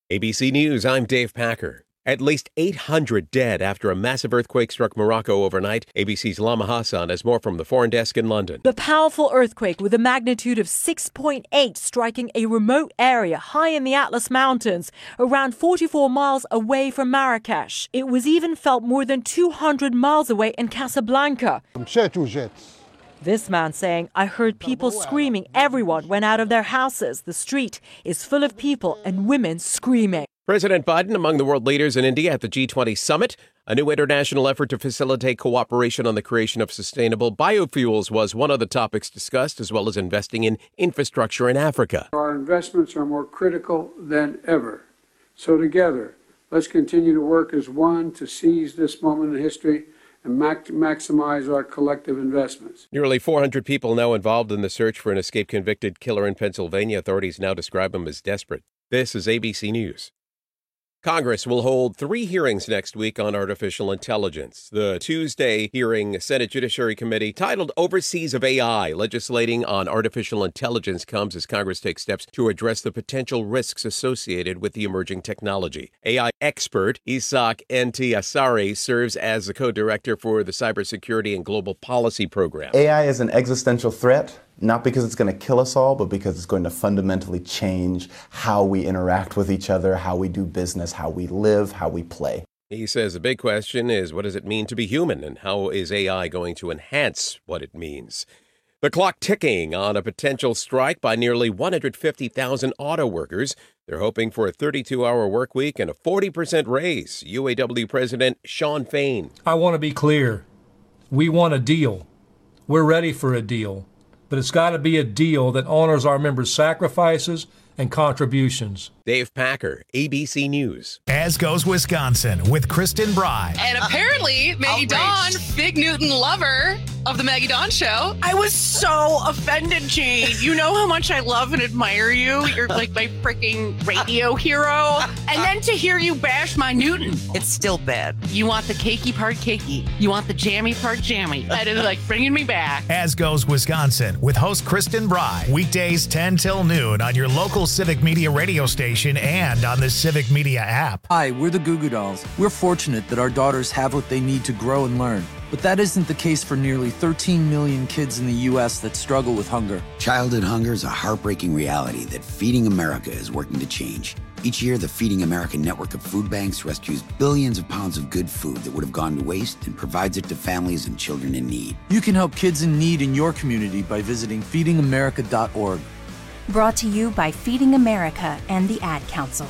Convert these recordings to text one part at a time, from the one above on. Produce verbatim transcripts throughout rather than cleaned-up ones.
A B C News, I'm Dave Packer. At least eight hundred dead after a massive earthquake struck Morocco overnight. A B C's Lama Hassan has more from the foreign desk in London. The powerful earthquake with a magnitude of six point eight striking a remote area high in the Atlas Mountains, around forty-four miles away from Marrakesh. It was even felt more than two hundred miles away in Casablanca. This man saying, I heard people screaming. Everyone went out of their houses. The street is full of people and women screaming. President Biden among the world leaders in India at the G twenty summit. A new international effort to facilitate cooperation on the creation of sustainable biofuels was one of the topics discussed, as well as investing in infrastructure in Africa. Our investments are more critical than ever. So together, let's continue to work as one to seize this moment in history and mac- maximize our collective investments. Nearly four hundred people now involved in the search for an escaped convicted killer in Pennsylvania. Authorities now describe him as desperate. This is A B C News. Congress will hold three hearings next week on artificial intelligence. The Tuesday hearing, Senate Judiciary Committee, titled Overseas of A I, legislating on artificial intelligence, comes as Congress takes steps to address the potential risks associated with the emerging technology. A I expert Isaac Ntiyasari serves as the co-director for the Cybersecurity and Global Policy Program. A I is an existential threat. Not because it's going to kill us all, but because it's going to fundamentally change how we interact with each other, how we do business, how we live, how we play. He says the big question is, what does it mean to be human, and how is A I going to enhance what it means? The clock ticking on a potential strike by nearly one hundred fifty thousand auto workers. They're hoping for a thirty-two hour work week and a forty percent raise. U A W President Shawn Fain. I want to be clear. We want a deal. We're ready for a deal. But it's got to be a deal that honors our members' sacrifices and contributions. Dave Packer, A B C News. As goes Wisconsin with Kristen Bry. And apparently, Maggie Dawn, Big Newton lover of the Maggie Dawn Show. I was so offended, Jane. You know how much I love and admire you. You're like my freaking radio hero. And then to hear you bash my Newton. It's still bad. You want the cakey part cakey. You want the jammy part jammy. That is like bringing me back. As goes Wisconsin with host Kristen Bry. Weekdays ten till noon on your local Civic Media radio station and on the Civic Media app. Hi, we're the Goo Goo Dolls. We're fortunate that our daughters have what they need to grow and learn. But that isn't the case for nearly thirteen million kids in the U S that struggle with hunger. Childhood hunger is a heartbreaking reality that Feeding America is working to change. Each year, the Feeding America network of food banks rescues billions of pounds of good food that would have gone to waste and provides it to families and children in need. You can help kids in need in your community by visiting feeding america dot org. Brought to you by Feeding America and the Ad Council.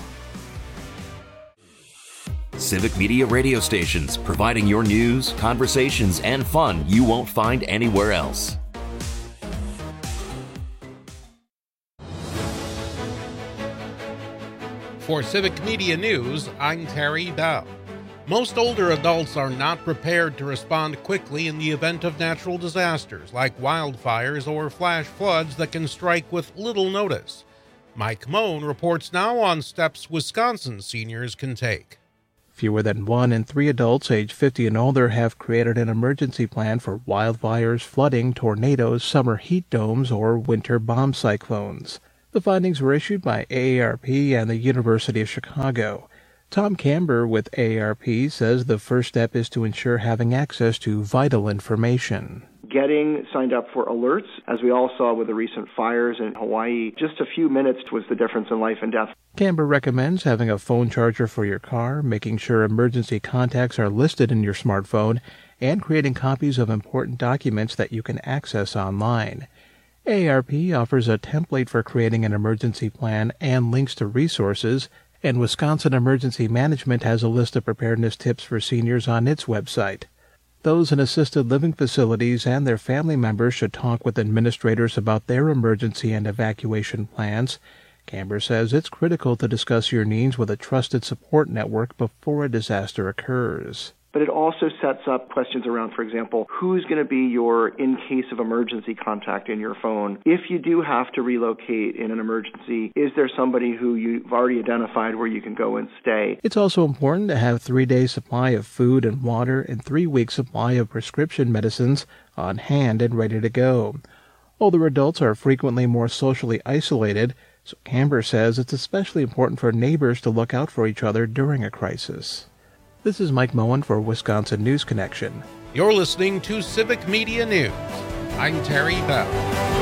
Civic Media radio stations, providing your news, conversations, and fun you won't find anywhere else. For Civic Media News, I'm Terry Dow. Most older adults are not prepared to respond quickly in the event of natural disasters like wildfires or flash floods that can strike with little notice. Mike Moan reports now on steps Wisconsin seniors can take. Fewer than one in three adults age fifty and older have created an emergency plan for wildfires, flooding, tornadoes, summer heat domes, or winter bomb cyclones. The findings were issued by A A R P and the University of Chicago. Tom Camber with A A R P says the first step is to ensure having access to vital information. Getting signed up for alerts, as we all saw with the recent fires in Hawaii, just a few minutes was the difference in life and death. Camber recommends having a phone charger for your car, making sure emergency contacts are listed in your smartphone, and creating copies of important documents that you can access online. A A R P offers a template for creating an emergency plan and links to resources, and Wisconsin Emergency Management has a list of preparedness tips for seniors on its website. Those in assisted living facilities and their family members should talk with administrators about their emergency and evacuation plans. Camber says it's critical to discuss your needs with a trusted support network before a disaster occurs. But it also sets up questions around, for example, who's going to be your in case of emergency contact in your phone? If you do have to relocate in an emergency, is there somebody who you've already identified where you can go and stay? It's also important to have three days supply of food and water and three weeks supply of prescription medicines on hand and ready to go. Older adults are frequently more socially isolated, So Camber says it's especially important for neighbors to look out for each other during a crisis. This is Mike Moen for Wisconsin News Connection. You're listening to Civic Media News. I'm Terry Bell.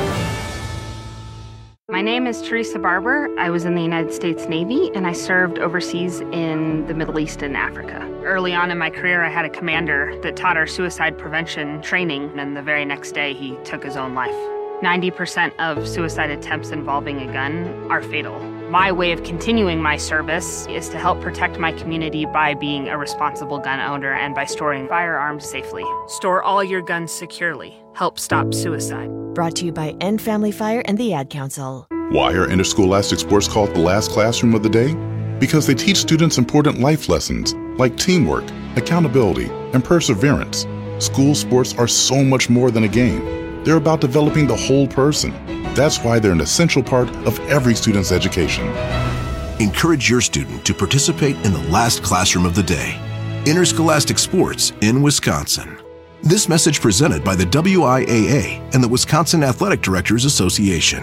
My name is Teresa Barber. I was in the United States Navy, and I served overseas in the Middle East and Africa. Early on in my career, I had a commander that taught our suicide prevention training, and the very next day, he took his own life. ninety percent of suicide attempts involving a gun are fatal. My way of continuing my service is to help protect my community by being a responsible gun owner and by storing firearms safely. Store all your guns securely. Help stop suicide. Brought to you by End Family Fire and the Ad Council. Why are interscholastic sports called the last classroom of the day? Because they teach students important life lessons like teamwork, accountability, and perseverance. School sports are so much more than a game. They're about developing the whole person. That's why they're an essential part of every student's education. Encourage your student to participate in the last classroom of the day. Interscholastic sports in Wisconsin. This message presented by the W I A A and the Wisconsin Athletic Directors Association.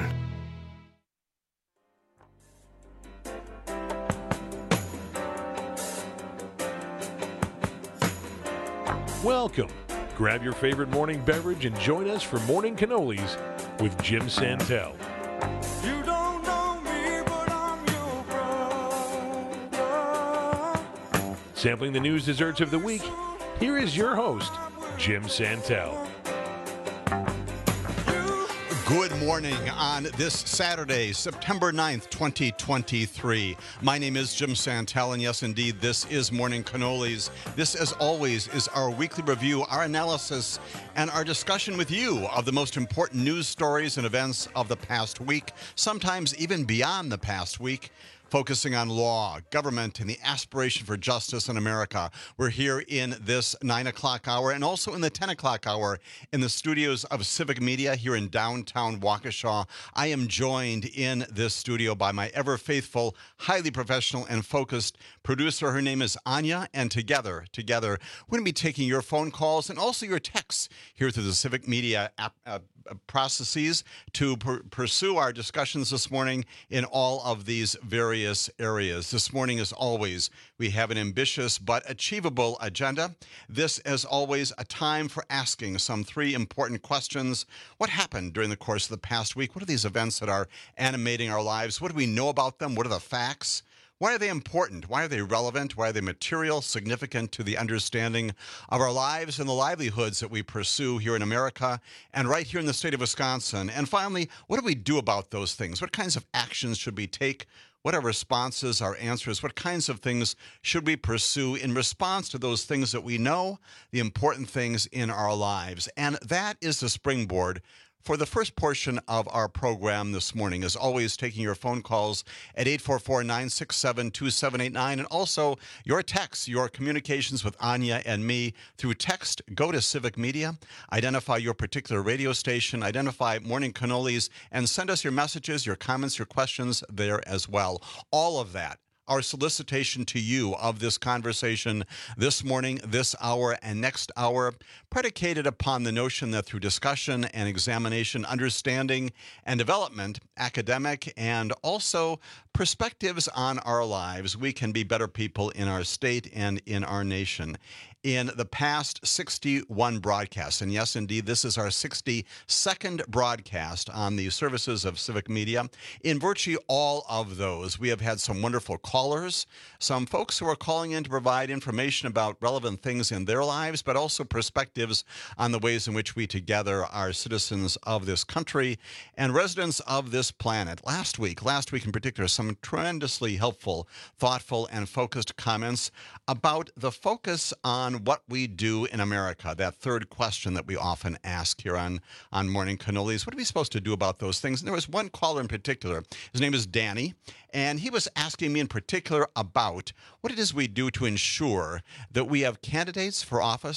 Welcome. Grab your favorite morning beverage and join us for Morning Cannolis with Jim Santel. You don't know me, but I'm your brother. Sampling the news desserts of the week, here is your host, Jim Santel. Good morning on this Saturday, September ninth, twenty twenty-three. My name is Jim Santel, and yes, indeed, this is Morning Cannolis. This, as always, is our weekly review, our analysis, and our discussion with you of the most important news stories and events of the past week, sometimes even beyond the past week. Focusing on law, government, and the aspiration for justice in America. We're here in this nine o'clock hour and also in the ten o'clock hour in the studios of Civic Media here in downtown Waukesha. I am joined in this studio by my ever-faithful, highly professional and focused producer. Her name is Anya, and together, together, we're going to be taking your phone calls and also your texts here through the Civic Media app, uh, processes to per- pursue our discussions this morning in all of these various areas. This morning, as always, we have an ambitious but achievable agenda. This, as always, a time for asking some three important questions. What happened during the course of the past week? What are these events that are animating our lives? What do we know about them? What are the facts? Why are they important? Why are they relevant? Why are they material, significant to the understanding of our lives and the livelihoods that we pursue here in America and right here in the state of Wisconsin? And finally, what do we do about those things? What kinds of actions should we take? What are responses, our answers? What kinds of things should we pursue in response to those things that we know, the important things in our lives? And that is the springboard for the first portion of our program this morning. As always, taking your phone calls at eight four four, nine six seven, two seven eight nine, and also your texts, your communications with Anya and me through text. Go to Civic Media, identify your particular radio station, identify Morning Cannolis, and send us your messages, your comments, your questions there as well. All of that, our solicitation to you of this conversation this morning, this hour, and next hour, predicated upon the notion that through discussion and examination, understanding and development, academic and also perspectives on our lives, we can be better people in our state and in our nation. In the past sixty-one broadcasts, and yes, indeed, this is our sixty-second broadcast on the services of Civic Media. In virtually all of those, we have had some wonderful callers, some folks who are calling in to provide information about relevant things in their lives, but also perspectives on the ways in which we together are citizens of this country and residents of this planet. Last week, last week in particular, some tremendously helpful, thoughtful, and focused comments about the focus on what we do in America, that third question that we often ask here on, on Morning Cannolis. What are we supposed to do about those things? And there was one caller in particular. His name is Danny, and he was asking me in particular about what it is we do to ensure that we have candidates for office,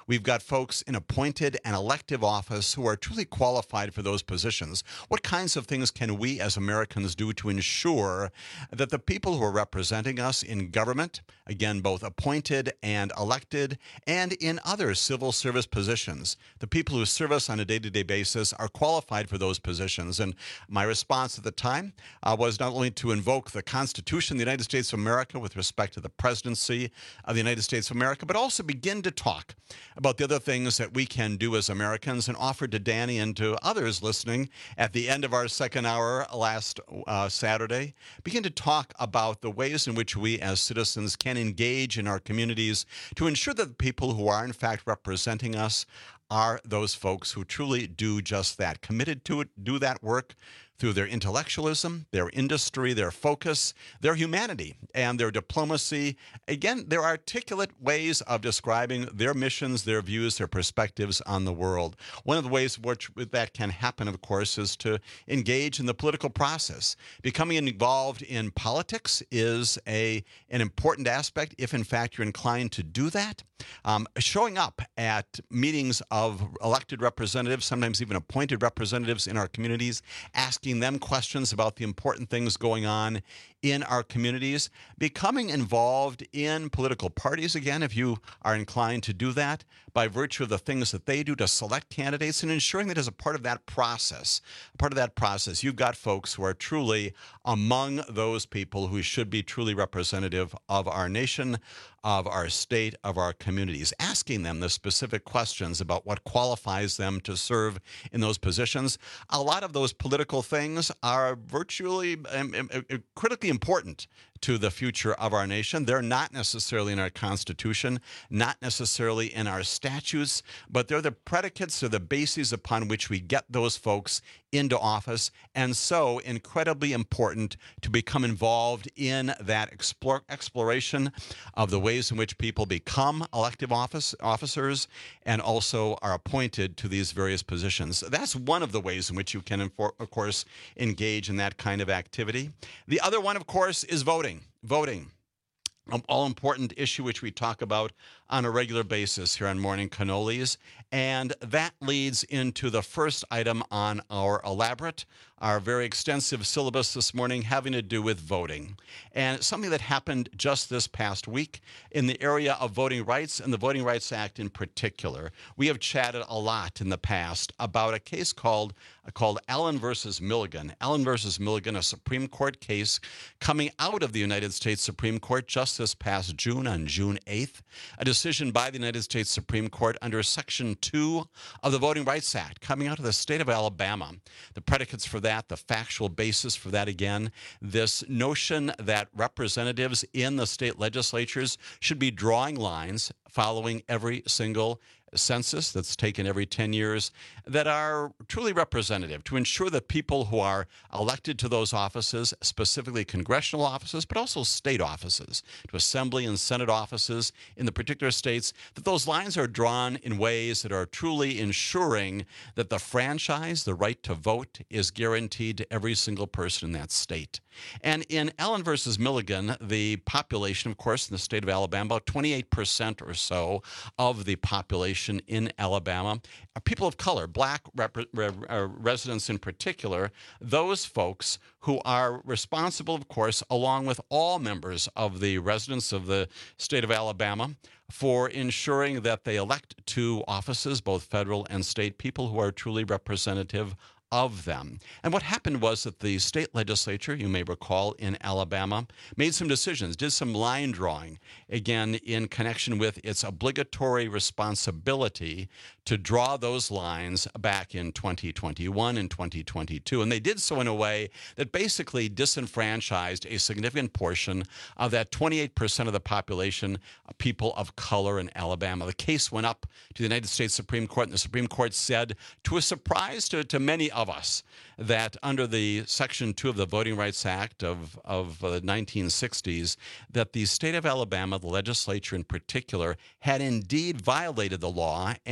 We've got folks in appointed and elective office who are truly qualified for those positions. What kinds of things can we as Americans do to ensure that the people who are representing us in government, again, both appointed and elected, and in other civil service positions, the people who serve us on a day-to-day basis are qualified for those positions? And my response at the time uh, was not only to invoke the Constitution of the United States of America with respect to the presidency of the United States of America, but also begin to talk about the other things that we can do as Americans, and offered to Danny and to others listening at the end of our second hour last uh, Saturday, begin to talk about the ways in which we as citizens can engage in our communities to ensure that the people who are in fact representing us are those folks who truly do just that, committed to it, do that work through their intellectualism, their industry, their focus, their humanity, and their diplomacy. Again, their articulate ways of describing their missions, their views, their perspectives on the world. One of the ways in which that can happen, of course, is to engage in the political process. Becoming involved in politics is a an important aspect, if in fact you're inclined to do that. Um, showing up at meetings of elected representatives, sometimes even appointed representatives in our communities, asking them questions about the important things going on in our communities, becoming involved in political parties, again, if you are inclined to do that, by virtue of the things that they do to select candidates, and ensuring that as a part of that process, part of that process, you've got folks who are truly among those people who should be truly representative of our nation, of our state, of our communities, asking them the specific questions about what qualifies them to serve in those positions. A lot of those political things are virtually um, um, critically important to the future of our nation. They're not necessarily in our Constitution, not necessarily in our statutes, but they're the predicates, they're the bases upon which we get those folks into office, and so incredibly important to become involved in that explore, exploration of the ways in which people become elective office officers and also are appointed to these various positions. That's one of the ways in which you can, of course, engage in that kind of activity. The other one, of course, is voting. Voting. An all-important issue which we talk about on a regular basis here on Morning Cannolis. And that leads into the first item on our elaborate, our very extensive syllabus this morning, having to do with voting. And something that happened just this past week in the area of voting rights and the Voting Rights Act in particular. We have chatted a lot in the past about a case called, called Allen versus Milligan. Allen versus Milligan, a Supreme Court case coming out of the United States Supreme Court just this past June, on June eighth. A decision by the United States Supreme Court under Section two of the Voting Rights Act, coming out of the state of Alabama. The predicates for that, the factual basis for that, again, this notion that representatives in the state legislatures should be drawing lines following every single census that's taken every ten years that are truly representative, to ensure that people who are elected to those offices, specifically congressional offices, but also state offices, to assembly and senate offices in the particular states, that those lines are drawn in ways that are truly ensuring that the franchise, the right to vote, is guaranteed to every single person in that state. And in Allen versus Milligan, the population, of course, in the state of Alabama, about twenty-eight percent or so of the population in Alabama are people of color, black rep- re- uh, residents in particular, those folks who are responsible, of course, along with all members of the residents of the state of Alabama, for ensuring that they elect to offices, both federal and state, people who are truly representative of them. And what happened was that the state legislature, you may recall, in Alabama, made some decisions, did some line drawing, again, in connection with its obligatory responsibility to draw those lines back in twenty twenty-one and twenty twenty-two. And they did so in a way that basically disenfranchised a significant portion of that twenty-eight percent of the population, people of color in Alabama. The case went up to the United States Supreme Court, and the Supreme Court said, to a surprise to, to many of us, that under the Section two of the Voting Rights Act of, of the nineteen sixties, that the state of Alabama, the legislature in particular, had indeed violated the law and was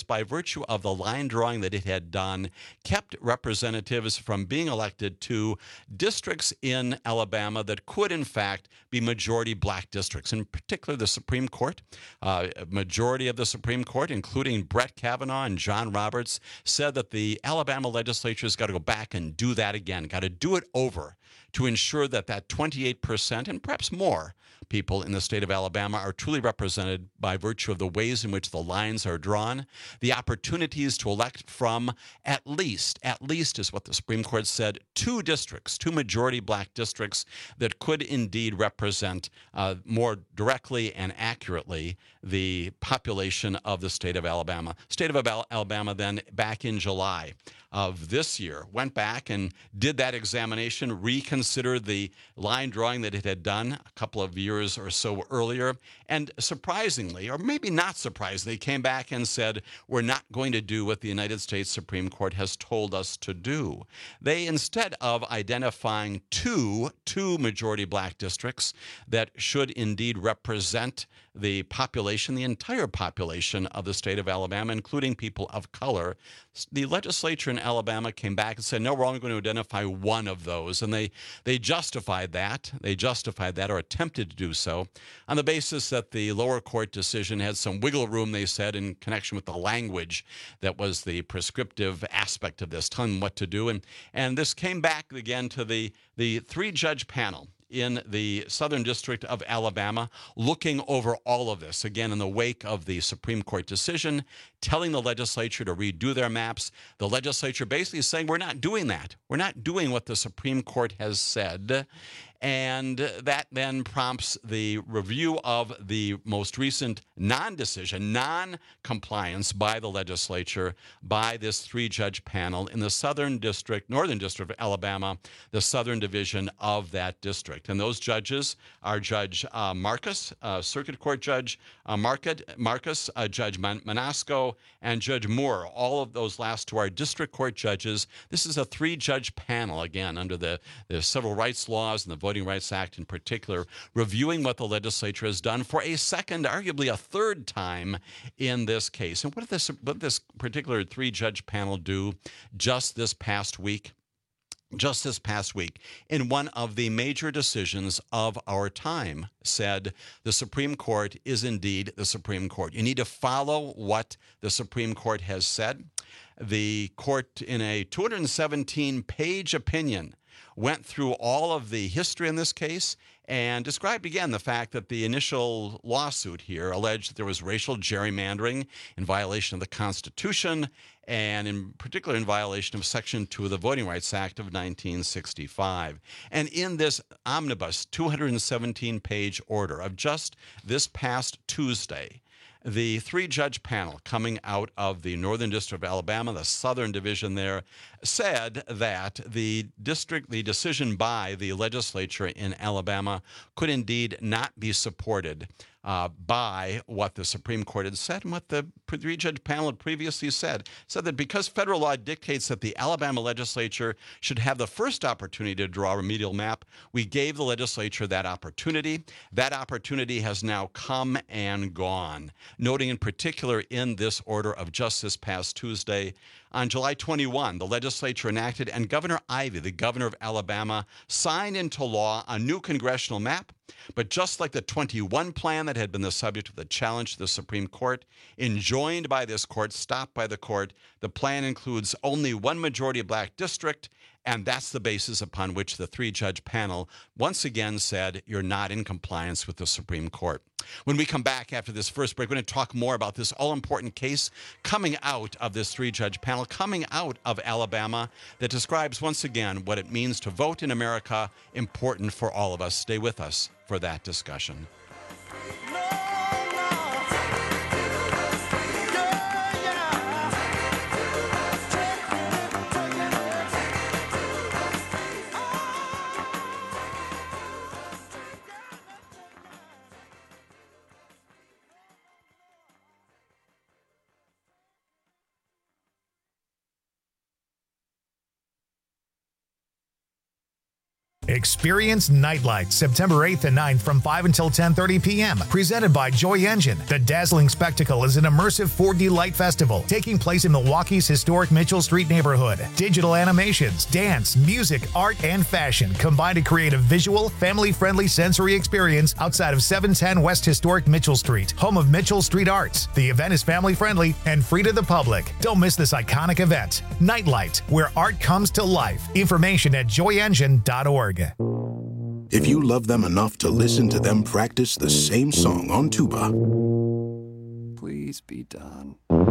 by virtue of the line drawing that it had done, kept representatives from being elected to districts in Alabama that could, in fact, be majority black districts. In particular, the Supreme Court, uh, a majority of the Supreme Court, including Brett Kavanaugh and John Roberts, said that the Alabama legislature has got to go back and do that again, got to do it over to ensure that that twenty-eight percent and perhaps more people in the state of Alabama are truly represented by virtue of the ways in which the lines are drawn, the opportunities to elect from at least, at least is what the Supreme Court said, two districts, two majority black districts that could indeed represent uh, more directly and accurately the population of the state of Alabama. State of Al- Alabama then, back in July of this year, went back and did that examination, reconsidered the line drawing that it had done a couple of years or so earlier, and surprisingly, or maybe not surprisingly, came back and said, we're not going to do what the United States Supreme Court has told us to do. They, instead of identifying two, two majority black districts that should indeed represent the population, the entire population of the state of Alabama, including people of color, the legislature in Alabama came back and said, no, we're only going to identify one of those. And they, they justified that. They justified that, or attempted to do so, on the basis that the lower court decision had some wiggle room, they said, in connection with the language that was the prescriptive aspect of this, telling them what to do. And, and this came back again to the, the three-judge panel in the Southern District of Alabama, looking over all of this, again, in the wake of the Supreme Court decision, telling the legislature to redo their maps. The legislature basically saying, we're not doing that. We're not doing what the Supreme Court has said. And that then prompts the review of the most recent non-decision, non-compliance by the legislature by this three-judge panel in the Southern District, Northern District of Alabama, the Southern Division of that district. And those judges are Judge uh, Marcus, uh, Circuit Court Judge uh, Marcus, Marcus uh, Judge Man- Manasco, and Judge Moore. All of those last two are district court judges. This is a three-judge panel, again, under the, the civil rights laws and the Voting Rights Act in particular, reviewing what the legislature has done for a second, arguably a third time in this case. And what did this, what did this particular three-judge panel do just this past week? Just this past week, in one of the major decisions of our time, said the Supreme Court is indeed the Supreme Court. You need to follow what the Supreme Court has said. The court, in a two hundred seventeen page opinion, went through all of the history in this case and described again the fact that the initial lawsuit here alleged that there was racial gerrymandering in violation of the Constitution, and in particular in violation of Section two of the Voting Rights Act of nineteen sixty-five. And in this omnibus two hundred seventeen page order of just this past Tuesday, the three-judge panel coming out of the Northern District of Alabama, the Southern Division there, said that the district, the decision by the legislature in Alabama could indeed not be supported uh, by what the Supreme Court had said and what the three-judge panel had previously said. Said that because federal law dictates that the Alabama legislature should have the first opportunity to draw a remedial map, we gave the legislature that opportunity. That opportunity has now come and gone. Noting in particular in this order of just this past Tuesday, on July twenty-first, the legislature enacted, and Governor Ivey, the governor of Alabama, signed into law a new congressional map. But just like the twenty-one plan that had been the subject of the challenge to the Supreme Court, enjoined by this court, stopped by the court, the plan includes only one majority black district, and that's the basis upon which the three-judge panel once again said you're not in compliance with the Supreme Court. When we come back after this first break, we're going to talk more about this all-important case coming out of this three-judge panel, coming out of Alabama, that describes once again what it means to vote in America, important for all of us. Stay with us for that discussion. Experience Nightlight September eighth and ninth from five until ten thirty p.m. Presented by Joy Engine. The dazzling spectacle is an immersive four D light festival taking place in Milwaukee's historic Mitchell Street neighborhood. Digital animations, dance, music, art, and fashion combine to create a visual, family-friendly sensory experience outside of seven ten West Historic Mitchell Street, home of Mitchell Street Arts. The event is family-friendly and free to the public. Don't miss this iconic event. Nightlight, where art comes to life. Information at joy engine dot org. If you love them enough to listen to them practice the same song on tuba, please be done.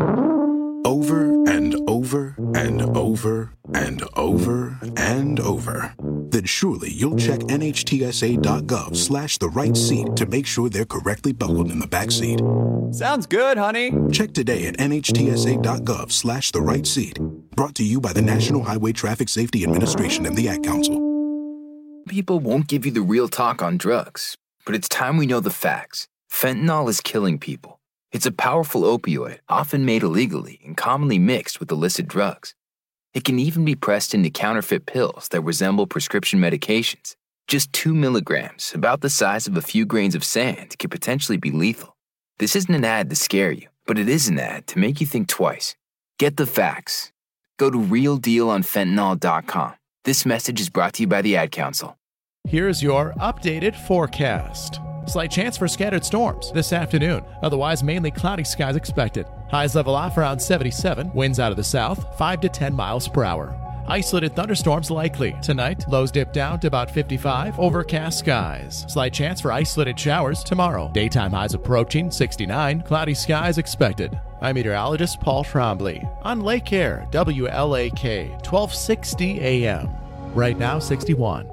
Over and over and over and over and over, then surely you'll check N H T S A dot gov slash the right seat to make sure they're correctly buckled in the back seat. Sounds good, honey. Check today at N H T S A dot gov slash the right seat. Brought to you by the National Highway Traffic Safety Administration and the Ad Council. People won't give you the real talk on drugs, but it's time we know the facts. Fentanyl is killing people. It's a powerful opioid, often made illegally and commonly mixed with illicit drugs. It can even be pressed into counterfeit pills that resemble prescription medications. Just two milligrams, about the size of a few grains of sand, could potentially be lethal. This isn't an ad to scare you, but it is an ad to make you think twice. Get the facts. Go to real deal on fentanyl dot com. This message is brought to you by the Ad Council. Here's your updated forecast. Slight chance for scattered storms this afternoon. Otherwise, mainly cloudy skies expected. Highs level off around seventy-seven. Winds out of the south, five to ten miles per hour. Isolated thunderstorms likely. Tonight, lows dip down to about fifty-five. Overcast skies. Slight chance for isolated showers tomorrow. Daytime highs approaching sixty-nine. Cloudy skies expected. I'm meteorologist Paul Trombley on Lake Air, W L A K, twelve sixty A M. Right now, sixty-one.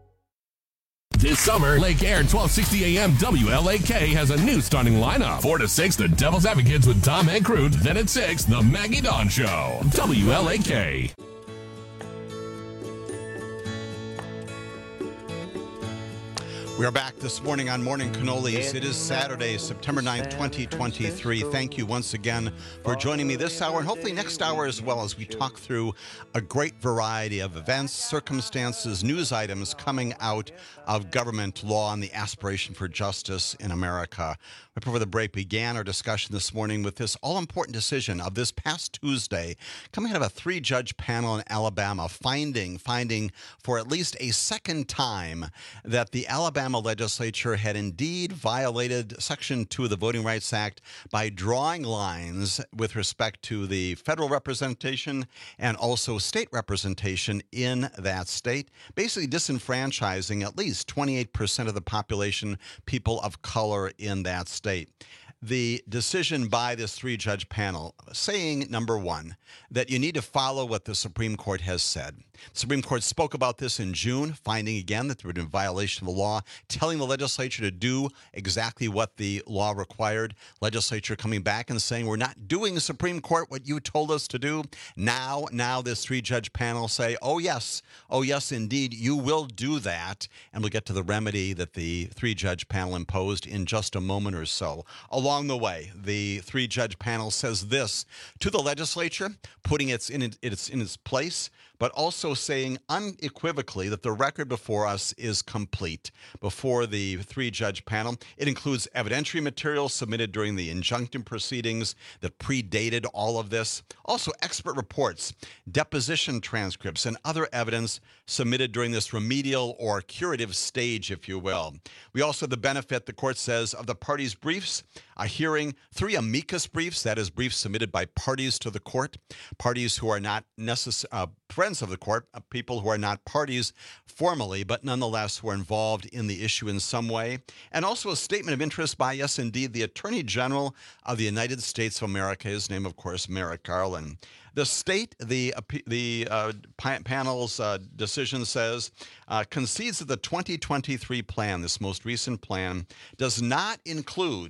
This summer, Lake Air twelve sixty A M W L A K has a new starting lineup. four to six, the Devil's Advocates with Tom and Crute. Then at six, the Maggie Dawn Show. W L A K. We are back this morning on Morning Cannolis. It is Saturday, September ninth, twenty twenty-three. Thank you once again for joining me this hour and hopefully next hour as well as we talk through a great variety of events, circumstances, news items coming out of government law and the aspiration for justice in America. Right before the break began our discussion this morning with this all-important decision of this past Tuesday coming out of a three-judge panel in Alabama finding, finding for at least a second time that the Alabama legislature had indeed violated Section two of the Voting Rights Act by drawing lines with respect to the federal representation and also state representation in that state, basically disenfranchising at least twenty-eight percent of the population, people of color in that state. The decision by this three-judge panel saying, number one, that you need to follow what the Supreme Court has said. The Supreme Court spoke about this in June, finding again that there had been a violation of the law, telling the legislature to do exactly what the law required. Legislature coming back and saying, we're not doing, Supreme Court, what you told us to do. Now, now this three-judge panel say, oh, yes, oh, yes, indeed, you will do that. And we'll get to the remedy that the three-judge panel imposed in just a moment or so. Along the way, the three-judge panel says this to the legislature, putting it in its in its place, but also saying unequivocally that the record before us is complete. Before the three-judge panel, it includes evidentiary materials submitted during the injunctive proceedings that predated all of this. Also, expert reports, deposition transcripts, and other evidence submitted during this remedial or curative stage, if you will. We also have the benefit, the court says, of the parties' briefs, a hearing, three amicus briefs, that is, briefs submitted by parties to the court, parties who are not necess- uh, friends of the court, uh, people who are not parties formally, but nonetheless who are involved in the issue in some way, and also a statement of interest by, yes, indeed, the Attorney General of the United States of America, his name, of course, Merrick Garland. The state, the uh, the uh, panel's uh, decision says, uh, concedes that the twenty twenty-three plan, this most recent plan, does not include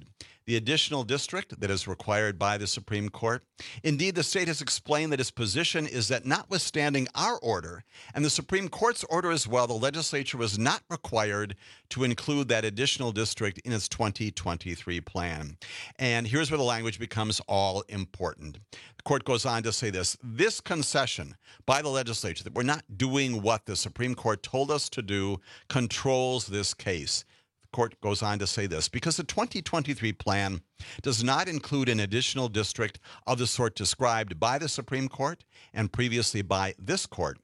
the additional district that is required by the Supreme Court. Indeed, the state has explained that its position is that notwithstanding our order and the Supreme Court's order as well, the legislature was not required to include that additional district in its twenty twenty-three plan. And here's where the language becomes all important. The court goes on to say this: this concession by the legislature that we're not doing what the Supreme Court told us to do controls this case. The court goes on to say this: because the twenty twenty-three plan does not include an additional district of the sort described by the Supreme Court and previously by this court,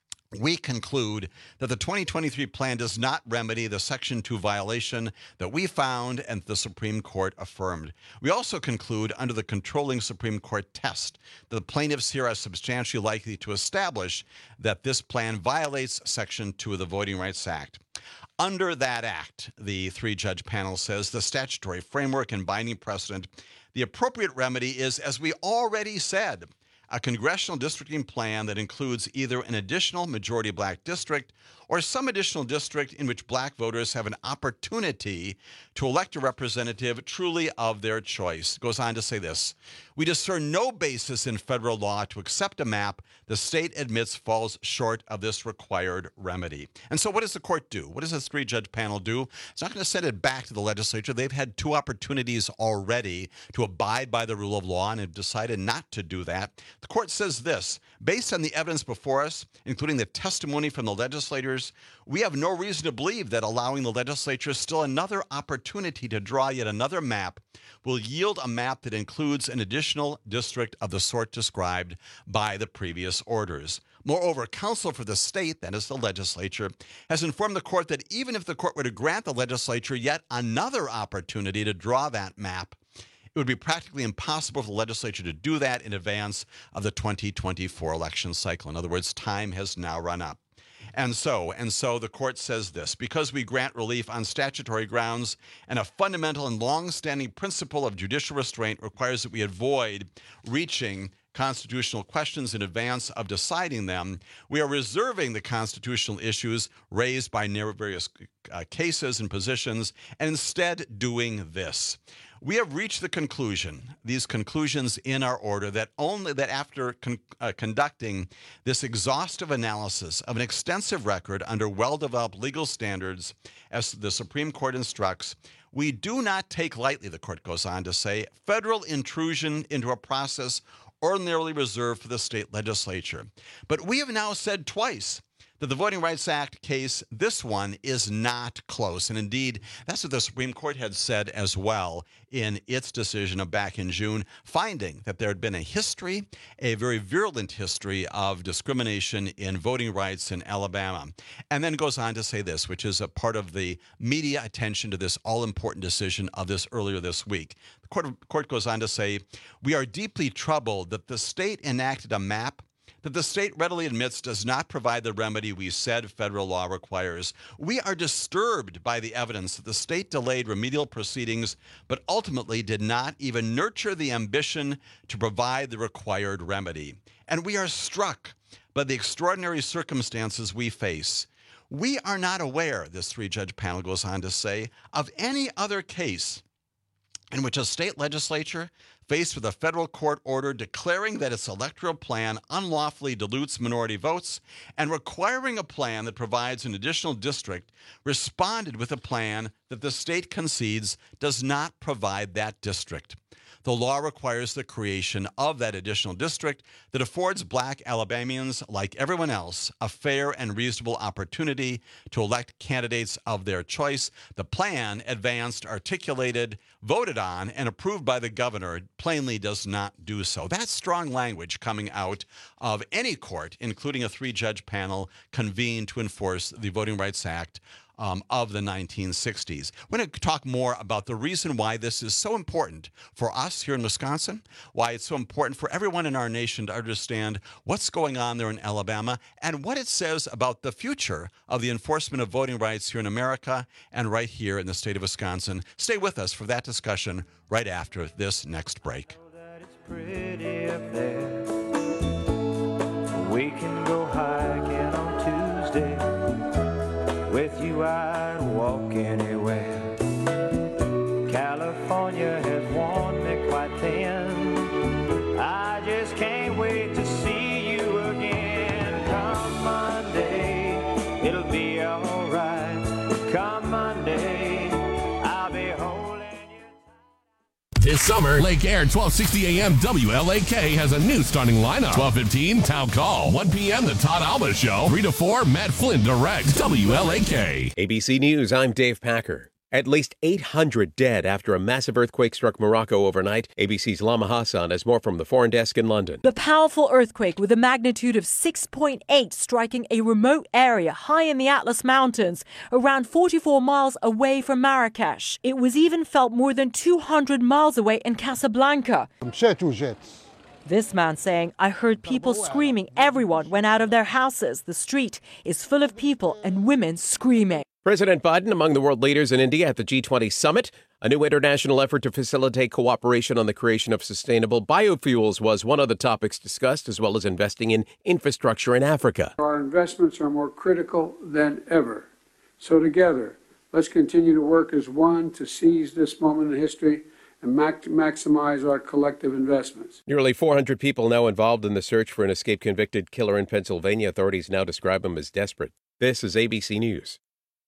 we conclude that the twenty twenty-three plan does not remedy the Section two violation that we found and the Supreme Court affirmed. We also conclude, under the controlling Supreme Court test, that the plaintiffs here are substantially likely to establish that this plan violates Section two of the Voting Rights Act. Under that act, the three-judge panel says, the statutory framework and binding precedent, the appropriate remedy is, as we already said, a congressional districting plan that includes either an additional majority black district or some additional district in which black voters have an opportunity to elect a representative truly of their choice. It goes on to say this: we discern no basis in federal law to accept a map the state admits falls short of this required remedy. And so what does the court do? What does this three-judge panel do? It's not going to send it back to the legislature. They've had two opportunities already to abide by the rule of law and have decided not to do that. The court says this: based on the evidence before us, including the testimony from the legislators, we have no reason to believe that allowing the legislature still another opportunity to draw yet another map will yield a map that includes an additional district of the sort described by the previous orders. Moreover, counsel for the state, that is the legislature, has informed the court that even if the court were to grant the legislature yet another opportunity to draw that map, it would be practically impossible for the legislature to do that in advance of the twenty twenty-four election cycle. In other words, time has now run up. And so, and so the court says this: because we grant relief on statutory grounds and a fundamental and long-standing principle of judicial restraint requires that we avoid reaching constitutional questions in advance of deciding them, we are reserving the constitutional issues raised by various uh, cases and positions and instead doing this. We have reached the conclusion, these conclusions in our order, that only that after con- uh, conducting this exhaustive analysis of an extensive record under well-developed legal standards, as the Supreme Court instructs, we do not take lightly, the court goes on to say, federal intrusion into a process ordinarily reserved for the state legislature. But we have now said twice that the Voting Rights Act case, this one, is not close. And indeed, that's what the Supreme Court had said as well in its decision of back in June, finding that there had been a history, a very virulent history of discrimination in voting rights in Alabama. And then goes on to say this, which is a part of the media attention to this all-important decision of this earlier this week. The court, court goes on to say, we are deeply troubled that the state enacted a map that the state readily admits does not provide the remedy we said federal law requires. We are disturbed by the evidence that the state delayed remedial proceedings, but ultimately did not even nurture the ambition to provide the required remedy. And we are struck by the extraordinary circumstances we face. We are not aware, this three-judge panel goes on to say, of any other case in which a state legislature, faced with a federal court order declaring that its electoral plan unlawfully dilutes minority votes and requiring a plan that provides an additional district, responded with a plan that the state concedes does not provide that district. The law requires the creation of that additional district that affords black Alabamians, like everyone else, a fair and reasonable opportunity to elect candidates of their choice. The plan, advanced, articulated, voted on, and approved by the governor, plainly does not do so. That's strong language coming out of any court, including a three-judge panel convened to enforce the Voting Rights Act Um, of the nineteen sixties. We're going to talk more about the reason why this is so important for us here in Wisconsin, why it's so important for everyone in our nation to understand what's going on there in Alabama and what it says about the future of the enforcement of voting rights here in America and right here in the state of Wisconsin. Stay with us for that discussion right after this next break. Pretty up there. We can go hiking on Tuesday. With you I'd walk anywhere. California it'll be alright. Come Monday, I'll be holding you. This summer, Lake Air twelve sixty A M W L A K has a new starting lineup. twelve fifteen, Town Call. one p.m., The Todd Alba Show. three to four, Matt Flynn Direct. W L A K. A B C News, I'm Dave Packer. At least eight hundred dead after a massive earthquake struck Morocco overnight. A B C's Lama Hassan has more from the foreign desk in London. The powerful earthquake with a magnitude of six point eight striking a remote area high in the Atlas Mountains, around forty-four miles away from Marrakesh. It was even felt more than two hundred miles away in Casablanca. This man saying, I heard people screaming. Everyone went out of their houses. The street is full of people and women screaming. President Biden among the world leaders in India at the G twenty summit. A new international effort to facilitate cooperation on the creation of sustainable biofuels was one of the topics discussed, as well as investing in infrastructure in Africa. Our investments are more critical than ever. So together, let's continue to work as one to seize this moment in history and mac- maximize our collective investments. Nearly four hundred people now involved in the search for an escaped convicted killer in Pennsylvania. Authorities now describe him as desperate. This is A B C News.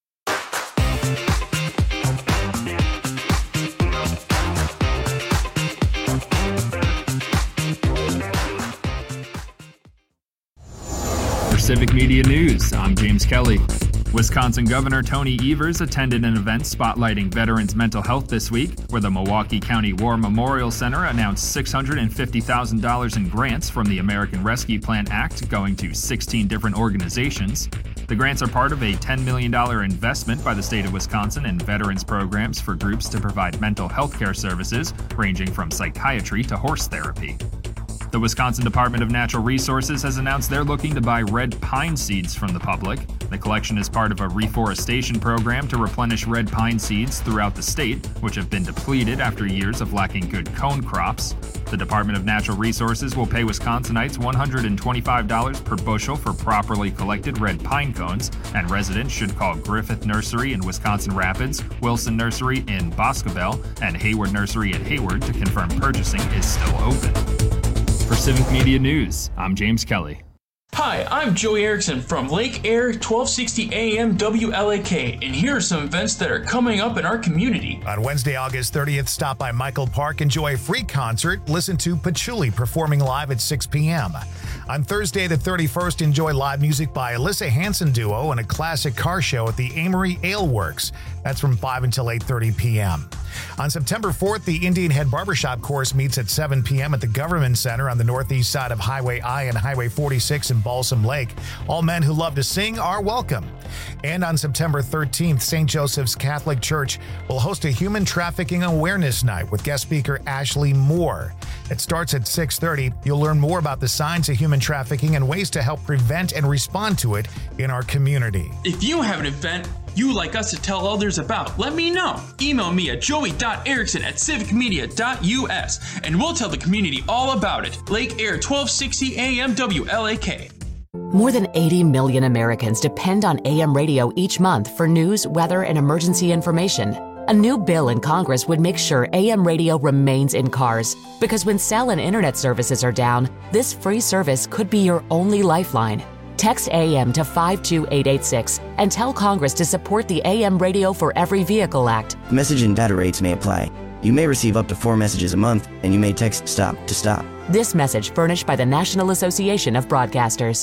For Civic Media News, I'm James Kelly. Wisconsin Governor Tony Evers attended an event spotlighting veterans' mental health this week, where the Milwaukee County War Memorial Center announced six hundred fifty thousand dollars in grants from the American Rescue Plan Act going to sixteen different organizations. The grants are part of a ten million dollars investment by the state of Wisconsin in veterans programs for groups to provide mental health care services ranging from psychiatry to horse therapy. The Wisconsin Department of Natural Resources has announced they're looking to buy red pine seeds from the public. The collection is part of a reforestation program to replenish red pine seeds throughout the state, which have been depleted after years of lacking good cone crops. The Department of Natural Resources will pay Wisconsinites one hundred twenty-five dollars per bushel for properly collected red pine cones, and residents should call Griffith Nursery in Wisconsin Rapids, Wilson Nursery in Boscobel, and Hayward Nursery at Hayward to confirm purchasing is still open. For Civic Media News, I'm James Kelly. Hi, I'm Joey Erickson from Lake Air twelve sixty A M W L A K, and here are some events that are coming up in our community. On Wednesday, August thirtieth, stop by Michael Park, enjoy a free concert, listen to Patchouli performing live at six p.m. On Thursday the thirty-first, enjoy live music by Alyssa Hansen Duo and a classic car show at the Amory Ale Works. That's from five until eight thirty p.m. On September fourth, the Indian Head Barbershop course meets at seven p.m. at the Government Center on the northeast side of Highway I and Highway forty-six in Balsam Lake. All men who love to sing are welcome. And on September thirteenth, Saint Joseph's Catholic Church will host a Human Trafficking Awareness Night with guest speaker Ashley Moore. It starts at six thirty. You'll learn more about the signs of human trafficking and ways to help prevent and respond to it in our community. If you have an event you'd like us to tell others about, let me know. Email me at joey dot erickson at civic media dot u s and we'll tell the community all about it. Lake Air twelve sixty A M W L A K. More than eighty million Americans depend on A M radio each month for news, weather, and emergency information. A new bill in Congress would make sure A M radio remains in cars, because when cell and internet services are down, this free service could be your only lifeline. Text A M to five two eight eight six and tell Congress to support the A M Radio for Every Vehicle Act. Message and data rates may apply. You may receive up to four messages a month, and you may text STOP to stop. This message furnished by the National Association of Broadcasters.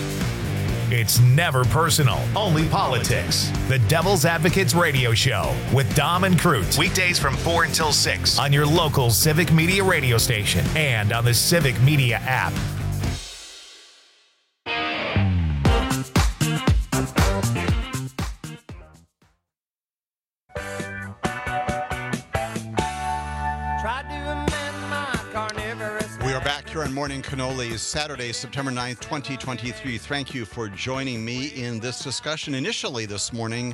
It's never personal, only politics. The Devil's Advocates Radio Show with Dom and Crute. Weekdays from four until six on your local Civic Media radio station and on the Civic Media app. Here on Morning Cannolis, Saturday, September ninth, twenty twenty-three. Thank you for joining me in this discussion. Initially this morning,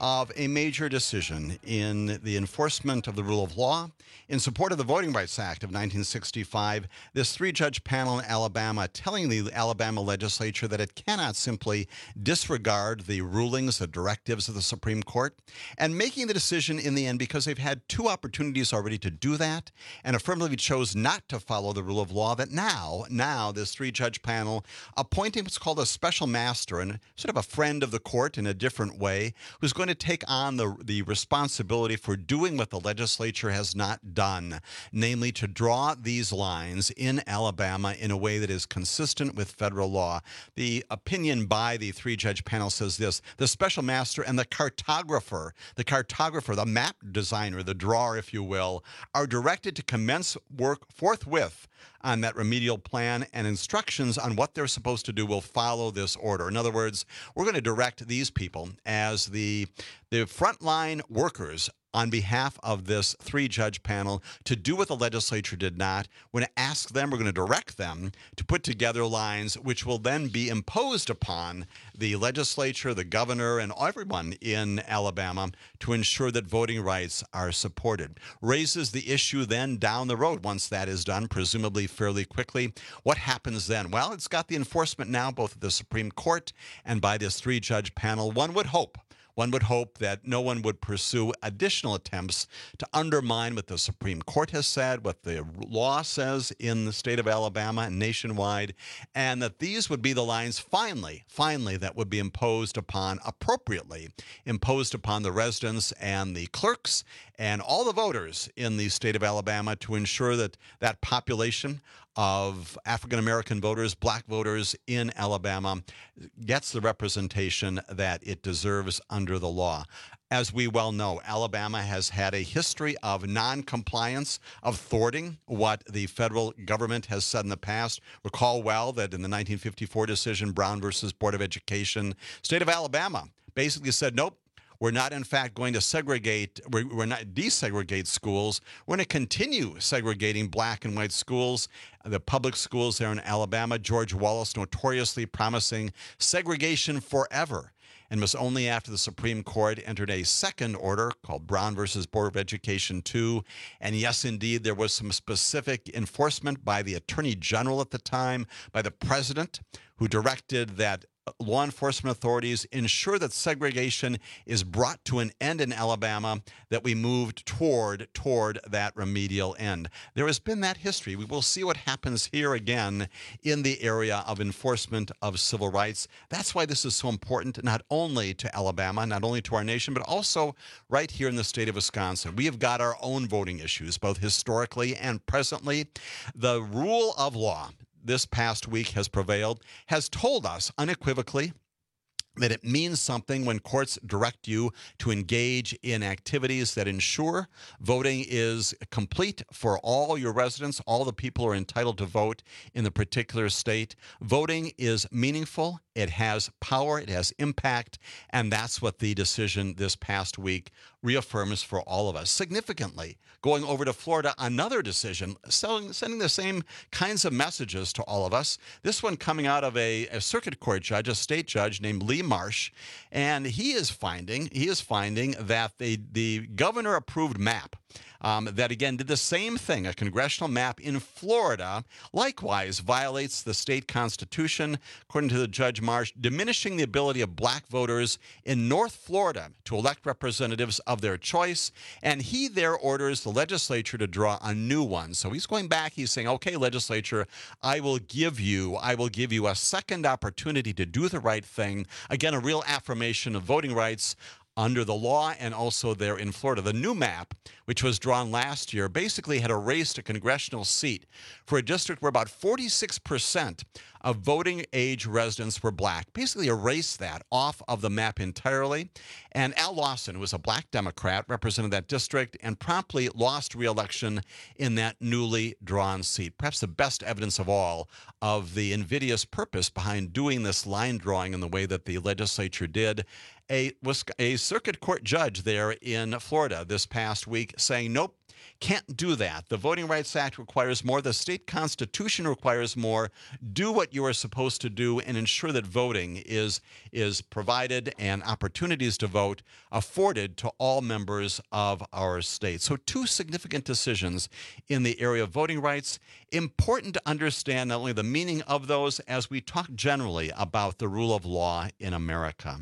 of a major decision in the enforcement of the rule of law. In support of the Voting Rights Act of nineteen sixty-five, this three-judge panel in Alabama telling the Alabama legislature that it cannot simply disregard the rulings, the directives of the Supreme Court, and making the decision in the end because they've had two opportunities already to do that and affirmatively chose not to follow the rule of law, that now, now this three-judge panel appointing what's called a special master and sort of a friend of the court in a different way, who's going to take on the, the responsibility for doing what the legislature has not done, namely to draw these lines in Alabama in a way that is consistent with federal law. The opinion by the three-judge panel says this: the special master and the cartographer, the cartographer, the map designer, the drawer, if you will, are directed to commence work forthwith on that remedial plan, and instructions on what they're supposed to do will follow this order. In other words, we're going to direct these people as the, the frontline workers on behalf of this three-judge panel to do what the legislature did not. We're going to ask them, we're going to direct them to put together lines which will then be imposed upon the legislature, the governor, and everyone in Alabama to ensure that voting rights are supported. Raises the issue then down the road, once that is done, presumably fairly quickly. What happens then? Well, it's got the enforcement now both at the Supreme Court and by this three-judge panel. One would hope One would hope that no one would pursue additional attempts to undermine what the Supreme Court has said, what the law says in the state of Alabama and nationwide, and that these would be the lines finally, finally, that would be imposed upon, appropriately, imposed upon the residents and the clerks and all the voters in the state of Alabama to ensure that that population of African-American voters, black voters in Alabama gets the representation that it deserves under the law. As we well know, Alabama has had a history of non-compliance, of thwarting what the federal government has said in the past. Recall well that in the nineteen fifty-four decision, Brown versus Board of Education, state of Alabama basically said, nope, we're not, in fact, going to segregate, we're, we're not desegregate schools. We're going to continue segregating black and white schools, the public schools there in Alabama. George Wallace notoriously promising segregation forever. And it was only after the Supreme Court entered a second order called Brown versus Board of Education two. And yes, indeed, there was some specific enforcement by the Attorney General at the time, by the president, who directed that law enforcement authorities ensure that segregation is brought to an end in Alabama, that we moved toward toward that remedial end. There has been that history. We will see what happens here again in the area of enforcement of civil rights. That's why this is so important, not only to Alabama, not only to our nation, but also right here in the state of Wisconsin. We have got our own voting issues, both historically and presently. The rule of law this past week has prevailed, has told us unequivocally that it means something when courts direct you to engage in activities that ensure voting is complete for all your residents, all the people who are entitled to vote in the particular state. Voting is meaningful, it has power, it has impact, and that's what the decision this past week reaffirms for all of us. Significantly, going over to Florida, another decision sending the same kinds of messages to all of us. This one coming out of a, a circuit court judge, a state judge named Lee Marsh, and he is finding he is finding that the the governor approved map um, that again did the same thing. A congressional map in Florida likewise violates the state constitution, according to the Judge Marsh, diminishing the ability of black voters in North Florida to elect representatives of their choice. And he there orders the legislature to draw a new one. So he's going back. He's saying, "Okay, legislature, I will give you I will give you a second opportunity to do the right thing." Again, a real affirmation of voting rights under the law and also there in Florida. The new map, which was drawn last year, basically had erased a congressional seat for a district where about forty-six percent of voting age residents were black. Basically erased that off of the map entirely. And Al Lawson, who was a black Democrat, represented that district and promptly lost re-election in that newly drawn seat. Perhaps the best evidence of all of the invidious purpose behind doing this line drawing in the way that the legislature did. A, a circuit court judge there in Florida this past week saying, nope, Can't do that. The Voting Rights Act requires more. The state constitution requires more. Do what you are supposed to do and ensure that voting is, is provided and opportunities to vote afforded to all members of our state. So two significant decisions in the area of voting rights. Important to understand not only the meaning of those as we talk generally about the rule of law in America.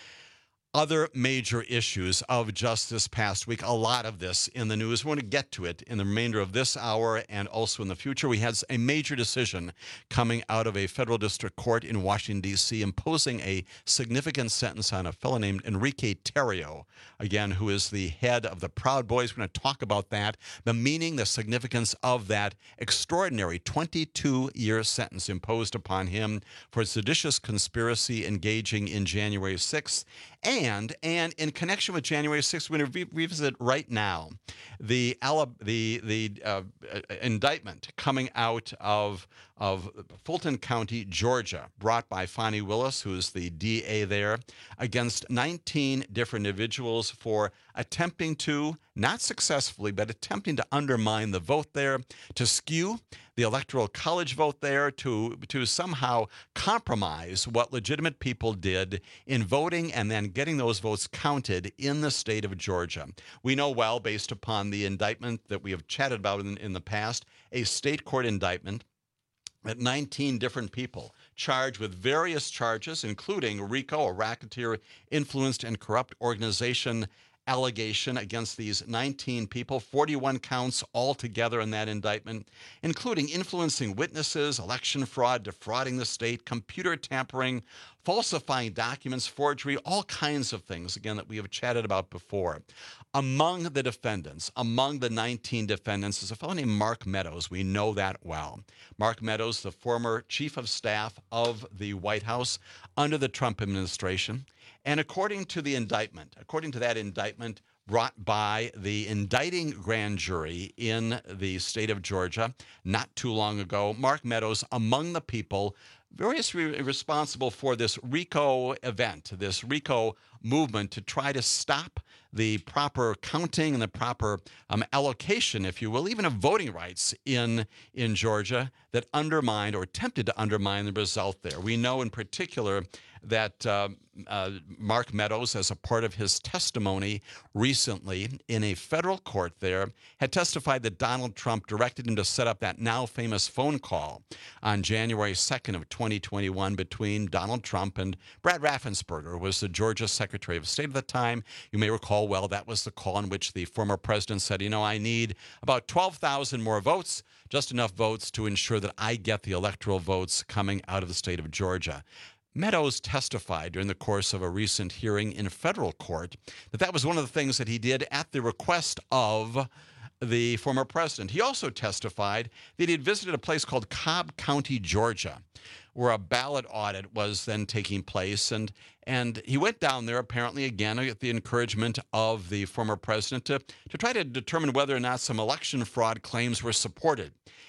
Other major issues of just this past week, a lot of this in the news. We're going to get to it in the remainder of this hour and also in the future. We had a major decision coming out of a federal district court in Washington, D C, imposing a significant sentence on a fellow named Enrique Tarrio, again, who is the head of the Proud Boys. We're going to talk about that, the meaning, the significance of that extraordinary twenty-two year sentence imposed upon him for seditious conspiracy engaging in January sixth. And, and in connection with January sixth, we're going to re- revisit right now the the the uh, indictment coming out of of Fulton County, Georgia, brought by Fani Willis, who is the D A there, against nineteen different individuals for attempting to, not successfully, but attempting to undermine the vote there, to skew the Electoral College vote there, to, to somehow compromise what legitimate people did in voting and then getting those votes counted in the state of Georgia. We know well, based upon the indictment that we have chatted about in, in the past, a state court indictment, that nineteen different people charged with various charges, including RICO, a racketeer influenced and corrupt organization allegation against these nineteen people, forty-one counts altogether in that indictment, including influencing witnesses, election fraud, defrauding the state, computer tampering, falsifying documents, forgery, all kinds of things, again, that we have chatted about before. Among the defendants, among the nineteen defendants, is a fellow named Mark Meadows. We know that well. Mark Meadows, the former chief of staff of the White House under the Trump administration. And according to the indictment, according to that indictment brought by the indicting grand jury in the state of Georgia not too long ago, Mark Meadows, among the people variously responsible for this RICO event, this RICO movement to try to stop the proper counting and the proper um, allocation, if you will, even of voting rights in, in Georgia that undermined or attempted to undermine the result there. We know in particular that uh, uh, Mark Meadows, as a part of his testimony recently in a federal court there, had testified that Donald Trump directed him to set up that now famous phone call on January second of twenty twenty-one between Donald Trump and Brad Raffensperger, who was the Georgia Secretary of State at the time. You may recall well that was the call in which the former president said, you know, I need about twelve thousand more votes, just enough votes to ensure that I get the electoral votes coming out of the state of Georgia. Meadows testified during the course of a recent hearing in federal court that that was one of the things that he did at the request of the former president. He also testified that he had visited a place called Cobb County, Georgia, where a ballot audit was then taking place. And, and he went down there, apparently, again, at the encouragement of the former president, to, to try to determine whether or not some election fraud claims were supported.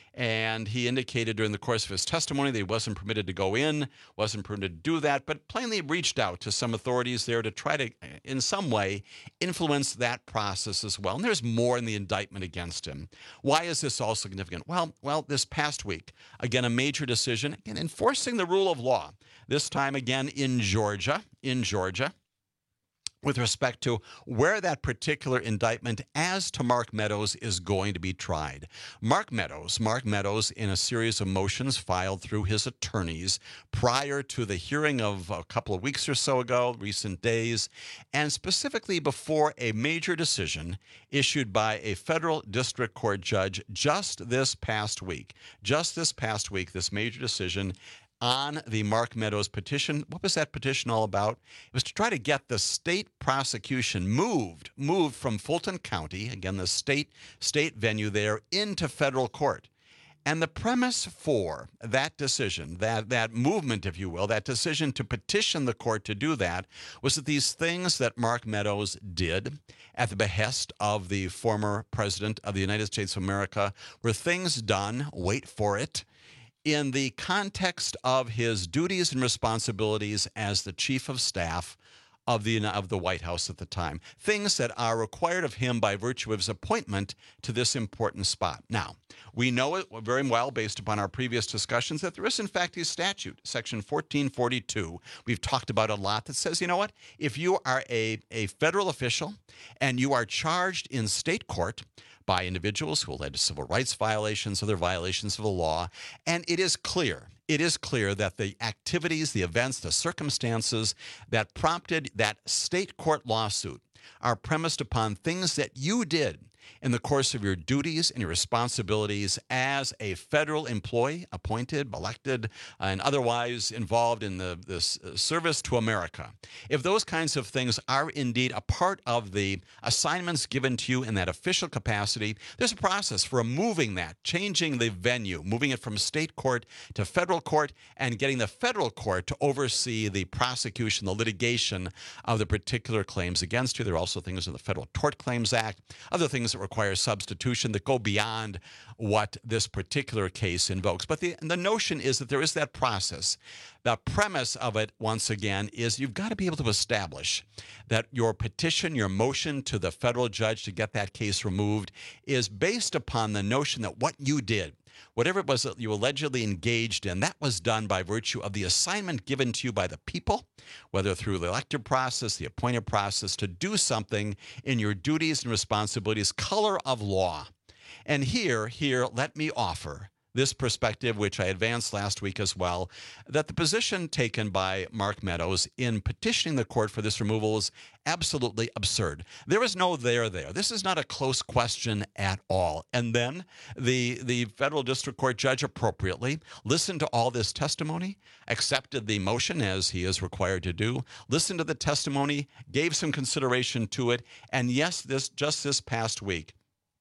And he indicated during the course of his testimony that he wasn't permitted to go in, wasn't permitted to do that, but plainly reached out to some authorities there to try to, in some way, influence that process as well. And there's more in the indictment against him. Why is this all significant? Well, well, this past week, again, a major decision, again, enforcing the rule of law, this time again in Georgia, in Georgia. with respect to where that particular indictment as to Mark Meadows is going to be tried. Mark Meadows, Mark Meadows, in a series of motions filed through his attorneys prior to the hearing of a couple of weeks or so ago, recent days, and specifically before a major decision issued by a federal district court judge just this past week. Just this past week, this major decision on the Mark Meadows petition. What was that petition all about? It was to try to get the state prosecution moved, moved from Fulton County, again, the state state venue there, into federal court. And the premise for that decision, that, that movement, if you will, that decision to petition the court to do that, was that these things that Mark Meadows did at the behest of the former president of the United States of America were things done, wait for it, in the context of his duties and responsibilities as the chief of staff of the of the White House at the time. Things that are required of him by virtue of his appointment to this important spot. Now, we know it very well based upon our previous discussions that there is in fact a statute, Section fourteen forty-two. We've talked about a lot that says, you know what, if you are a, a federal official and you are charged in state court by individuals who allege civil rights violations, other violations of the law, and it is clear, it is clear that the activities, the events, the circumstances that prompted that state court lawsuit are premised upon things that you did in the course of your duties and your responsibilities as a federal employee, appointed, elected, and otherwise involved in the, the service to America. If those kinds of things are indeed a part of the assignments given to you in that official capacity, there's a process for removing that, changing the venue, moving it from state court to federal court, and getting the federal court to oversee the prosecution, the litigation of the particular claims against you. There are also things in the Federal Tort Claims Act, other things that require substitution that go beyond what this particular case invokes. But the, the notion is that there is that process. The premise of it, once again, is you've got to be able to establish that your petition, your motion to the federal judge to get that case removed is based upon the notion that what you did, whatever it was that you allegedly engaged in, that was done by virtue of the assignment given to you by the people, whether through the elective process, the appointed process, to do something in your duties and responsibilities, color of law. And here, here, let me offer this perspective, which I advanced last week as well, that the position taken by Mark Meadows in petitioning the court for this removal is absolutely absurd. There is no there there. This is not a close question at all. And then the, the federal district court judge appropriately listened to all this testimony, accepted the motion as he is required to do, listened to the testimony, gave some consideration to it, and yes, this just this past week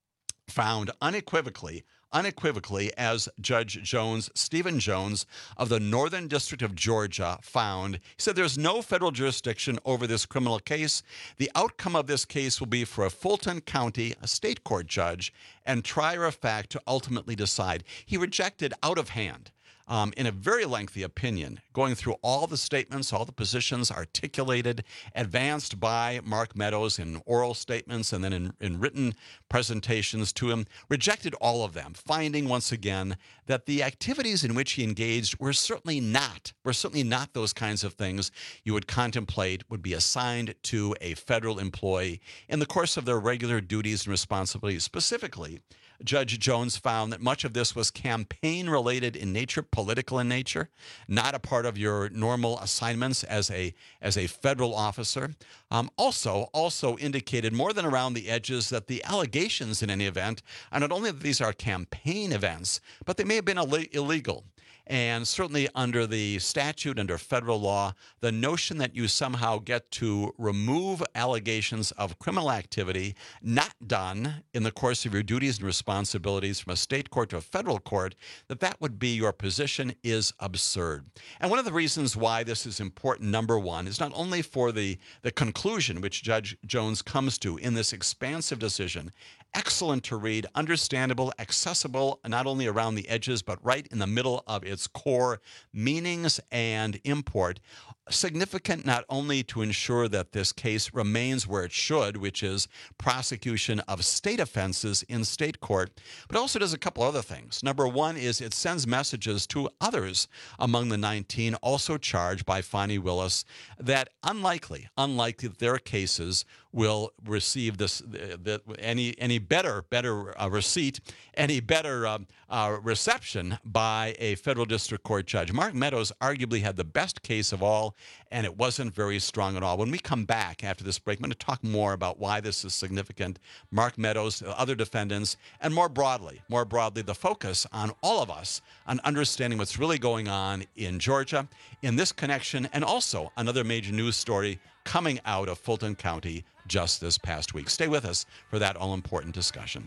found unequivocally unequivocally, as Judge Jones, Stephen Jones of the Northern District of Georgia found. He said there's no federal jurisdiction over this criminal case. The outcome of this case will be for a Fulton County, a state court judge, and trier of fact to ultimately decide. He rejected out of hand, Um, in a very lengthy opinion, going through all the statements, all the positions articulated, advanced by Mark Meadows in oral statements and then in, in written presentations to him, rejected all of them, finding once again that the activities in which he engaged were certainly not, were certainly not those kinds of things you would contemplate would be assigned to a federal employee in the course of their regular duties and responsibilities. Specifically, Judge Jones found that much of this was campaign-related in nature, political in nature, not a part of your normal assignments as a as a federal officer. Um, also, also indicated more than around the edges that the allegations in any event are not only that these are campaign events, but they may have been Ill- illegal. And certainly under the statute, under federal law, the notion that you somehow get to remove allegations of criminal activity not done in the course of your duties and responsibilities from a state court to a federal court, that that would be your position is absurd. And one of the reasons why this is important, number one, is not only for the, the conclusion which Judge Jones comes to in this expansive decision, excellent to read, understandable, accessible, not only around the edges, but right in the middle of its core meanings and import. Significant not only to ensure that this case remains where it should, which is prosecution of state offenses in state court, but also does a couple other things. Number one is it sends messages to others among the nineteen also charged by Fani Willis that unlikely, unlikely that their cases will receive this, the, the, any any better better uh, receipt, any better uh, uh, reception by a federal district court judge. Mark Meadows arguably had the best case of all, and it wasn't very strong at all. When we come back after this break, I'm going to talk more about why this is significant. Mark Meadows, other defendants, and more broadly, more broadly, the focus on all of us on understanding what's really going on in Georgia in this connection, and also another major news story coming out of Fulton County just this past week. Stay with us for that all-important discussion.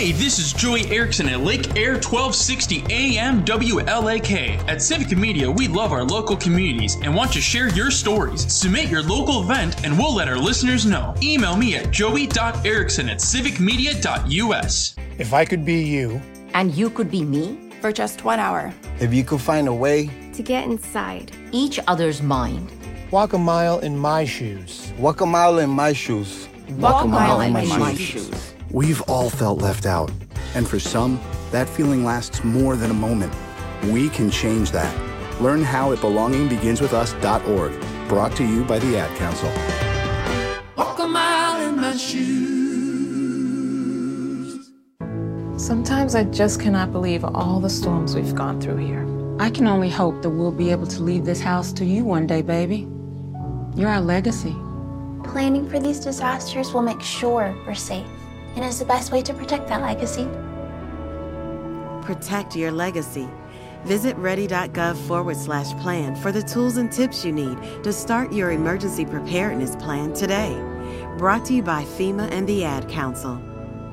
Hey, this is Joey Erickson at Lake Air twelve sixty A M W L A K. At Civic Media, we love our local communities and want to share your stories. Submit your local event and we'll let our listeners know. Email me at joey dot erickson at civic media dot u s. If I could be you. And you could be me? For just one hour. If you could find a way to get inside each other's mind. Walk a mile in my shoes. Walk a mile in my shoes. Walk, Walk a mile, mile in my, my shoes. shoes. We've all felt left out. And for some, that feeling lasts more than a moment. We can change that. Learn how at belonging begins with us dot org. Brought to you by the Ad Council. Walk a mile in my shoes. Sometimes I just cannot believe all the storms we've gone through here. I can only hope that we'll be able to leave this house to you one day, baby. You're our legacy. Planning for these disasters will make sure we're safe, and is the best way to protect that legacy. Protect your legacy. Visit ready.gov forward slash plan for the tools and tips you need to start your emergency preparedness plan today. Brought to you by FEMA and the Ad Council.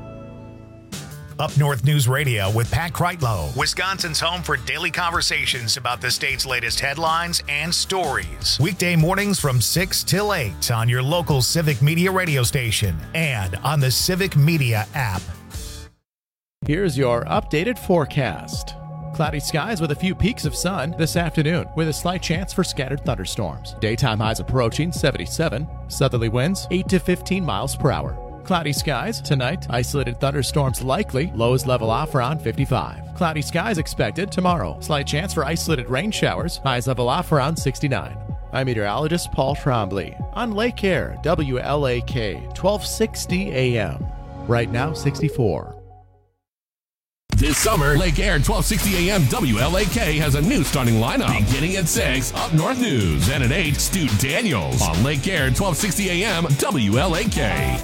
Up North News Radio with Pat Kreitlow, Wisconsin's home for daily conversations about the state's latest headlines and stories. Weekday mornings from six till eight on your local Civic Media radio station and on the Civic Media app. Here's your updated forecast. Cloudy skies with a few peaks of sun this afternoon with a slight chance for scattered thunderstorms. Daytime highs approaching seventy-seven. Southerly winds eight to fifteen miles per hour. Cloudy skies tonight. Isolated thunderstorms likely. Lows level off around fifty-five. Cloudy skies expected tomorrow. Slight chance for isolated rain showers. Highs level off around sixty-nine. I'm meteorologist Paul Trombley on Lake Air, W L A K, twelve sixty A M. Right now, sixty-four. This summer, Lake Air twelve sixty A M W L A K has a new starting lineup. Beginning at six, Up North News. And at eight, Stu Daniels on Lake Air twelve sixty A M W L A K.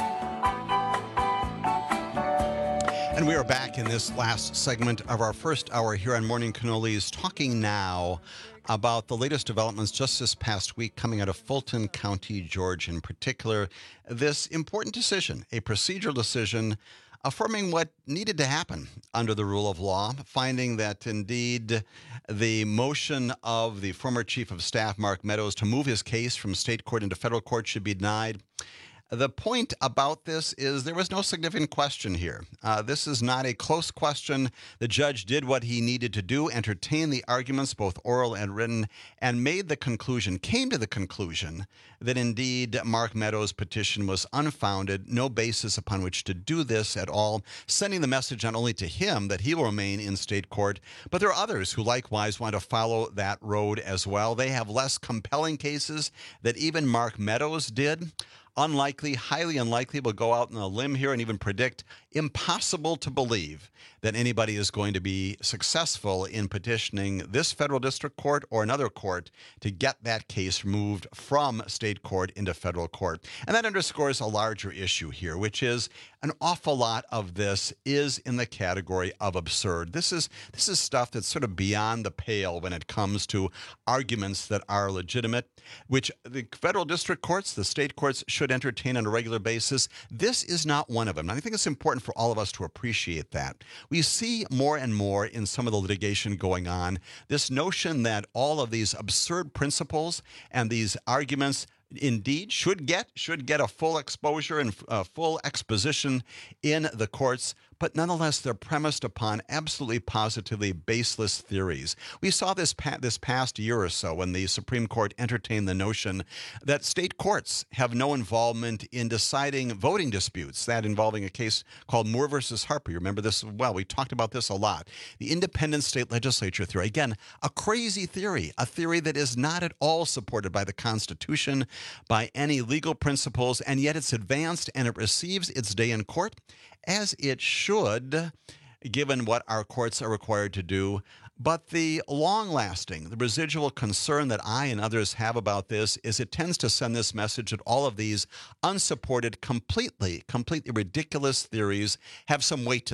And we are back in this last segment of our first hour here on Morning Cannolis, talking now about the latest developments just this past week coming out of Fulton County, Georgia, in particular. This important decision, a procedural decision, affirming what needed to happen under the rule of law, finding that indeed the motion of the former Chief of Staff, Mark Meadows, to move his case from state court into federal court should be denied. The point about this is there was no significant question here. Uh, this is not a close question. The judge did what he needed to do, entertained the arguments, both oral and written, and made the conclusion, came to the conclusion that indeed Mark Meadows' petition was unfounded, no basis upon which to do this at all, sending the message not only to him that he will remain in state court, but there are others who likewise want to follow that road as well. They have less compelling cases that even Mark Meadows did. Unlikely, highly unlikely, we'll go out on a limb here and even predict impossible to believe that anybody is going to be successful in petitioning this federal district court or another court to get that case moved from state court into federal court. And that underscores a larger issue here, which is an awful lot of this is in the category of absurd. This is this is stuff that's sort of beyond the pale when it comes to arguments that are legitimate, which the federal district courts, the state courts should entertain on a regular basis. This is not one of them. And I think it's important for all of us to appreciate that. We see more and more in some of the litigation going on this notion that all of these absurd principles and these arguments indeed should get should get a full exposure and a full exposition in the courts, but nonetheless they're premised upon absolutely positively baseless theories. We saw this pa- this past year or so when the Supreme Court entertained the notion that state courts have no involvement in deciding voting disputes, that involving a case called Moore versus Harper. You remember this well. We talked about this a lot. The independent state legislature theory. Again, a crazy theory, a theory that is not at all supported by the Constitution, by any legal principles, and yet it's advanced and it receives its day in court, as it should, given what our courts are required to do. But the long-lasting, the residual concern that I and others have about this is it tends to send this message that all of these unsupported, completely, completely ridiculous theories have some weight to them.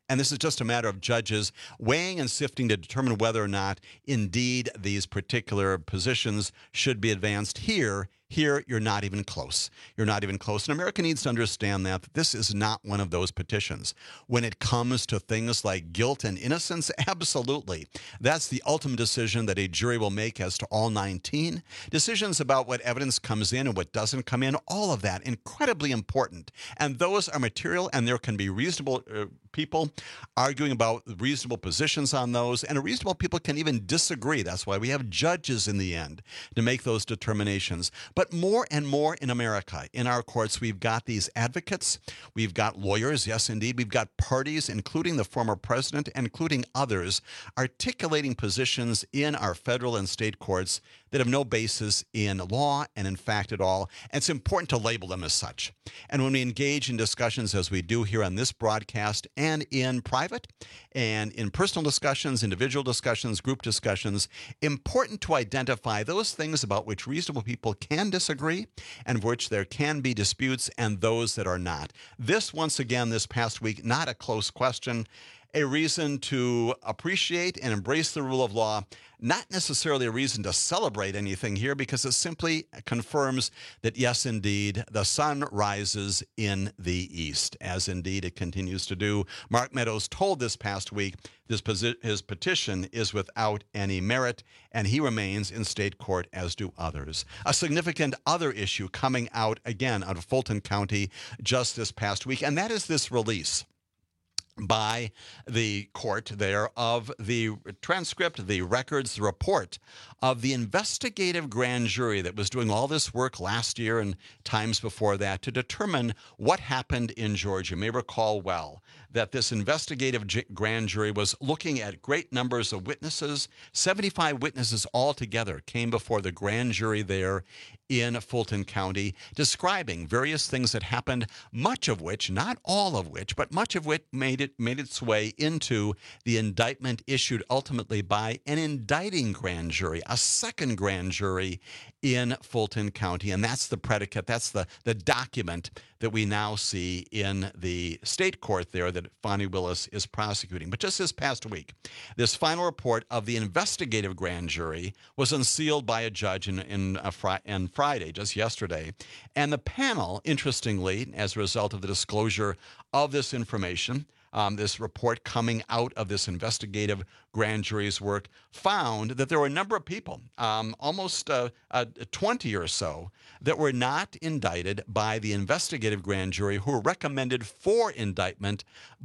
And this is just a matter of judges weighing and sifting to determine whether or not, indeed, these particular positions should be advanced here. Here, you're not even close. You're not even close. And America needs to understand that, that this is not one of those petitions. When it comes to things like guilt and innocence, absolutely. That's the ultimate decision that a jury will make as to all nineteen. Decisions about what evidence comes in and what doesn't come in, all of that, incredibly important. And those are material, and there can be reasonable uh, people arguing about reasonable positions on those, and reasonable people can even disagree. That's why we have judges in the end to make those determinations. But more and more in America, in our courts, we've got these advocates, we've got lawyers, yes, indeed, we've got parties, including the former president, including others, articulating positions in our federal and state courts that have no basis in law and in fact at all. And it's important to label them as such. And when we engage in discussions, as we do here on this broadcast and in private and in personal discussions, individual discussions, group discussions, important to identify those things about which reasonable people can disagree and which there can be disputes, and those that are not. This, once again, this past week, not a close question. A reason to appreciate and embrace the rule of law, not necessarily a reason to celebrate anything here, because it simply confirms that, yes, indeed, the sun rises in the east, as indeed it continues to do. Mark Meadows told this past week this posi- his petition is without any merit, and he remains in state court, as do others. A significant other issue coming out, again, out of Fulton County just this past week, and that is this release by the court there of the transcript, the records, the report of the investigative grand jury that was doing all this work last year and times before that to determine what happened in Georgia. You may recall well that this investigative g- grand jury was looking at great numbers of witnesses. seventy-five witnesses altogether came before the grand jury there in Fulton County, describing various things that happened, much of which, not all of which, but much of which made it made its way into the indictment issued ultimately by an indicting grand jury, a second grand jury in Fulton County. And that's the predicate, that's the, the document that we now see in the state court there that Fani Willis is prosecuting. But just this past week, this final report of the investigative grand jury was unsealed by a judge in, in, a fri- in Friday, just yesterday. And the panel, interestingly, as a result of the disclosure of this information, Um, this report coming out of this investigative grand jury's work, found that there were a number of people, um, almost uh, uh, twenty or so, that were not indicted by the investigative grand jury, who were recommended for indictment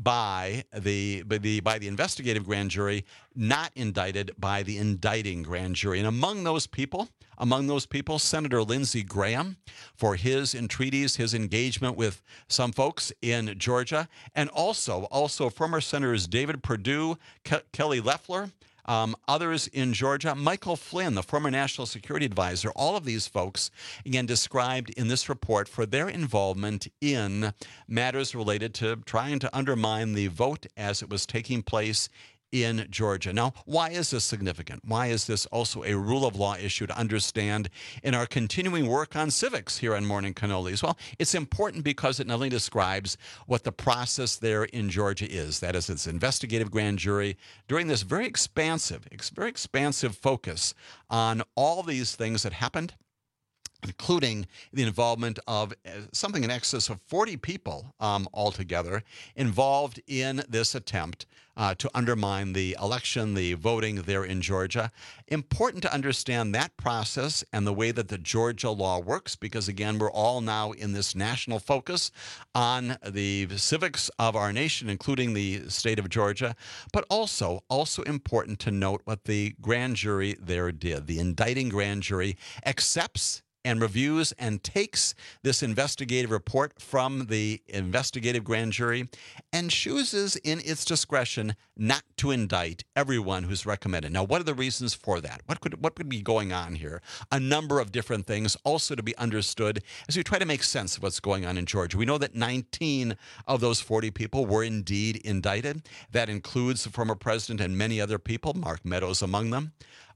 by the, by the, by the investigative grand jury, not indicted by the indicting grand jury. And among those people, Among those people, Senator Lindsey Graham, for his entreaties, his engagement with some folks in Georgia, and also, also former Senators David Perdue, Ke- Kelly Loeffler, um, others in Georgia, Michael Flynn, the former National Security Advisor. All of these folks, again, described in this report for their involvement in matters related to trying to undermine the vote as it was taking place in Georgia. Now, why is this significant? Why is this also a rule of law issue to understand in our continuing work on civics here on Morning Cannolis? Well, it's important because it not only describes what the process there in Georgia is, that is, its investigative grand jury, during this very expansive, very expansive focus on all these things that happened, including the involvement of something in excess of forty people um, altogether involved in this attempt uh, to undermine the election, the voting there in Georgia. Important to understand that process and the way that the Georgia law works, because, again, we're all now in this national focus on the civics of our nation, including the state of Georgia, but also, also important to note what the grand jury there did. The indicting grand jury accepts and reviews and takes this investigative report from the investigative grand jury and chooses in its discretion not to indict everyone who's recommended. Now, what are the reasons for that? What could what could be going on here? A number of different things also to be understood as we try to make sense of what's going on in Georgia. We know that nineteen of those forty people were indeed indicted. That includes the former president and many other people, Mark Meadows among them.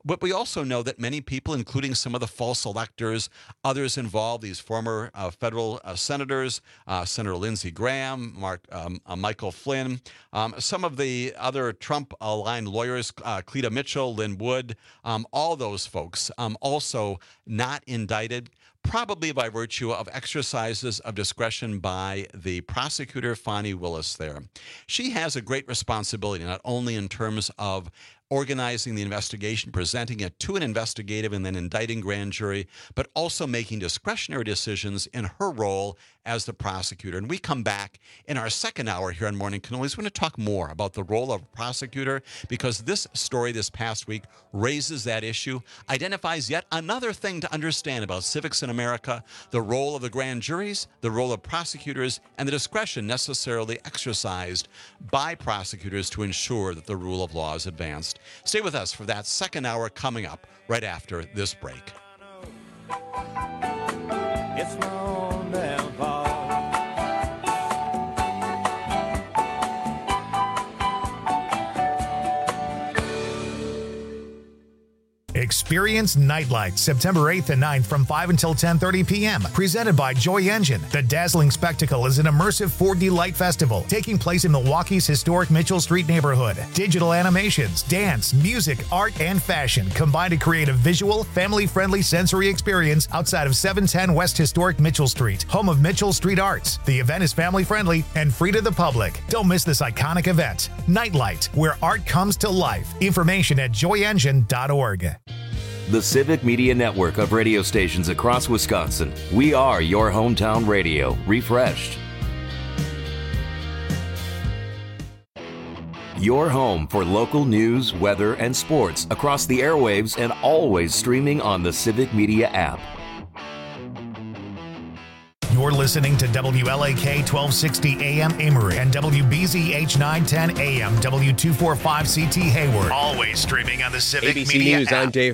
But we also know that many people, including some of the false electors, others involved, these former uh, federal uh, senators, uh, Senator Lindsey Graham, Mark, um, uh, Michael Flynn, um, some of the other Trump-aligned lawyers, uh, Cleta Mitchell, Lynn Wood, um, all those folks um, also not indicted, probably by virtue of exercises of discretion by the prosecutor, Fani Willis, there. She has a great responsibility, not only in terms of organizing the investigation, presenting it to an investigative and then indicting grand jury, but also making discretionary decisions in her role as the prosecutor. And we come back in our second hour here on Morning Cannolis. We're going to talk more about the role of a prosecutor, because this story this past week raises that issue, identifies yet another thing to understand about civics in America, the role of the grand juries, the role of prosecutors, and the discretion necessarily exercised by prosecutors to ensure that the rule of law is advanced. Stay with us for that second hour coming up right after this break. It's my own damn fault. Experience Nightlight September eighth and ninth from five until ten thirty p.m. Presented by Joy Engine. The dazzling spectacle is an immersive four D light festival taking place in Milwaukee's historic Mitchell Street neighborhood. Digital animations, dance, music, art, and fashion combine to create a visual, family-friendly sensory experience outside of seven ten West Historic Mitchell Street, home of Mitchell Street Arts. The event is family-friendly and free to the public. Don't miss this iconic event. Nightlight, where art comes to life. Information at joy engine dot org. The Civic Media Network of radio stations across Wisconsin. We are your hometown radio, refreshed. Your home for local news, weather, and sports across the airwaves and always streaming on the Civic Media app. You're listening to W L A K twelve sixty A M Amory and W B Z H nine ten A M W two forty-five C T Hayward. Always streaming on the Civic A B C Media News, app. I'm Dave